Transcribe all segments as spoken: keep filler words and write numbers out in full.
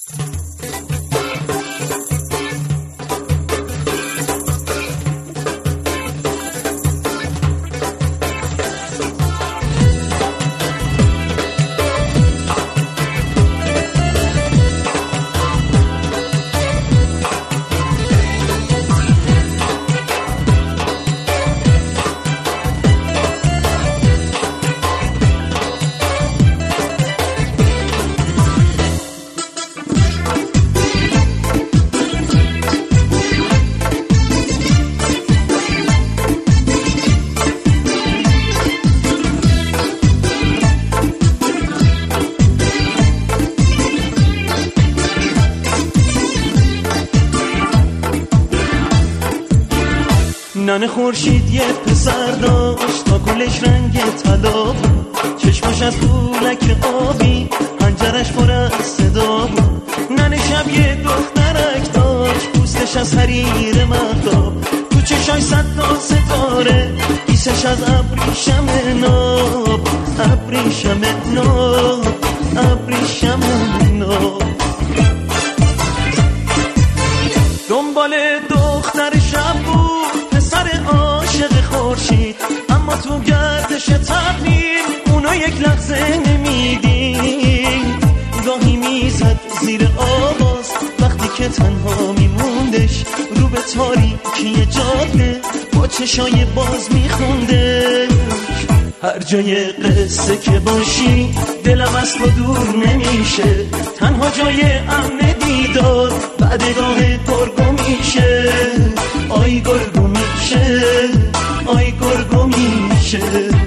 ننه خورشید یه پسر داشت تا گلش رنگ طلا بود، چشمش از پولک آبی، پنجرش پر از صدا بود. ننه شب یه دخترک داشت، پوستش از حریر مهتاب، تو چشاش صد تا ستاره، ایسش از ابریشم ناب، ابریشم ناب، ابریشم ناب. دنبال دختر شب بود پسر عاشق خورشید، اما تو گردش تقدیر اونو یک لحظه نمیدید. گاهی میزد زیر آواز وقتی که تنها میموندش، رو به تاریکی جاده با چشای باز میخوندش. هر جای قصه که باشی دلم از تو دور نمیشه، تنها جای امن دیدار بعدگاه گرگو میشه. آی گرگو میشه، آی گرگو میشه.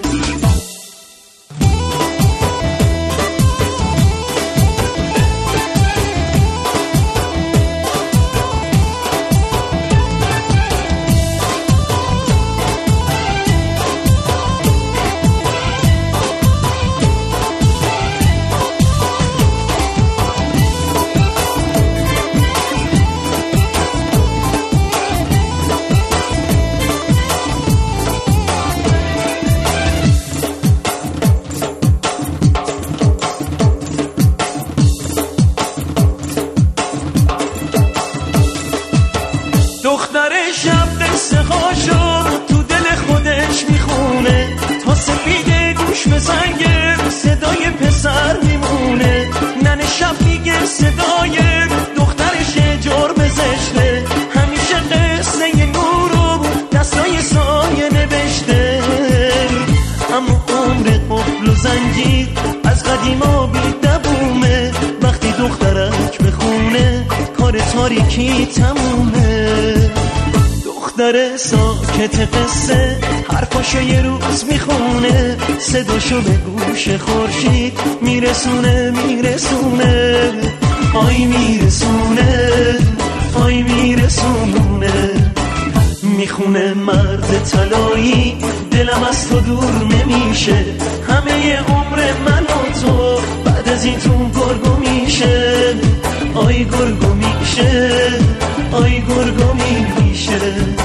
دختر شب قصه هاشو تو دل خودش میخونه، تا سپیده گوش به زنگ صدای پسر میمونه. ننه شب میگه صدای دخترش جرم زشته، همیشه قصه نورو دستای سایه نوشته. اما عمر قفل و زنجیر از قدیما بی دبومه، وقتی دخترک بخونه کار تاریکی تمومه. دختر ساکت قصه حرفاشو یه روز میخونه، صداشو به گوش خورشید میرسونه میرسونه. آی میرسونه، آی میرسونه. میخونه مرد طلایی دلم از تو دور نمیشه، همه عمر من و تو بعد از این تو گرگو میشه. آی گرگو میشه، آی گرگو میشه.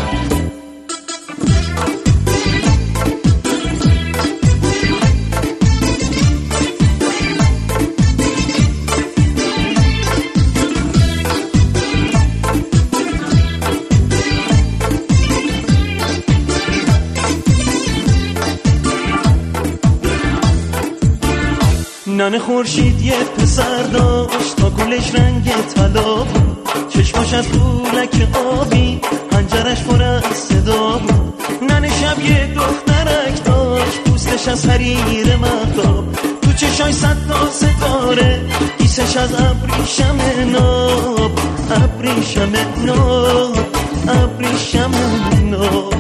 ننه خورشید یه پسر داشت تا گلش رنگ طلا بود، چشماش از پولک آبی، پنجرش پر از صدا بود. ننه شب یه دخترک داشت، پوستش از حریر مهتاب، تو چشاش صد تا ستاره، ایسش از ابریشم ناب، ابریشم ناب، ابریشم ناب.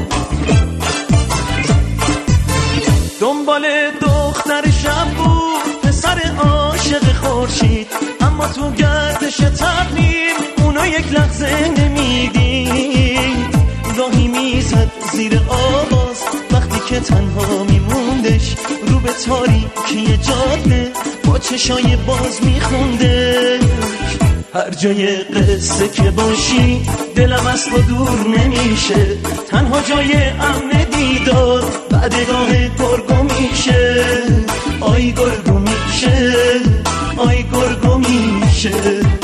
دنبال دختر شب بود پسر عاشق خورشید، اما تو گردش تقدیر اونو یک لحظه نمیدید. گاهی میزد زیر آواز وقتی که تنها میموندش، رو به تاریکی جاده با چشای باز میخوندش. هر جای قصه که باشی دلم از تو دور نمیشه، تنها جای امن دیدار بعدگاه گرگو میشه. آی گرگو میشه، آی گرگو میشه.